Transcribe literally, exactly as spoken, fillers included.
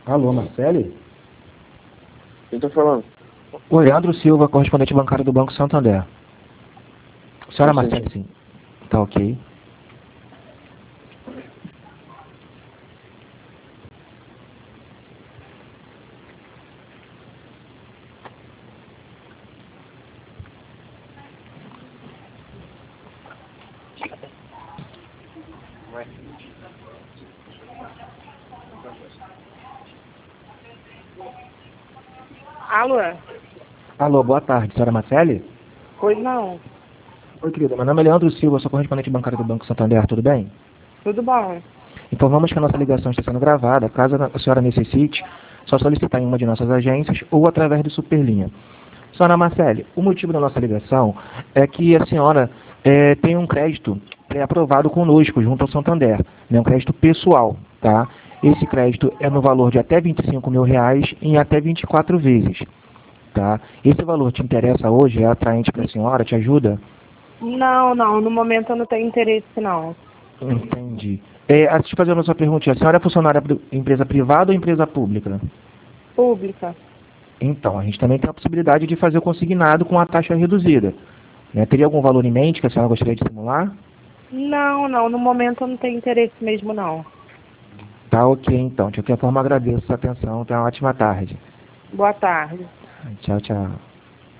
Alô, Marcele? Quem tá falando? O Leandro Silva, correspondente bancário do Banco Santander. Senhora Sim, Marcele, sim. Tá ok. Alô? Alô, boa tarde, senhora Marcele? Pois não. Oi, querida, meu nome é Leandro Silva, sou correspondente bancário do Banco Santander, tudo bem? Tudo bom? Informamos que a nossa ligação está sendo gravada, caso a senhora necessite, só solicitar em uma de nossas agências ou através do Superlinha. Senhora Marcele, o motivo da nossa ligação é que a senhora é, tem um crédito pré-aprovado conosco, junto ao Santander, né, um crédito pessoal, tá? Esse crédito é no valor de até vinte e cinco mil reais em até vinte e quatro vezes, tá? Esse valor te interessa hoje? É atraente para a senhora? Te ajuda? Não, não. No momento eu não tenho interesse, não. Entendi. É, deixa eu fazer uma sua perguntinha. A senhora é funcionária de empresa privada ou empresa pública? Pública? Então, a gente também tem a possibilidade de fazer o consignado com a taxa reduzida. Né? Teria algum valor em mente que a senhora gostaria de simular? Não, não. No momento eu não tenho interesse mesmo, não. Tá ok, então. De qualquer forma, agradeço a sua atenção. Tenha uma ótima tarde. Boa tarde. Tchau, tchau.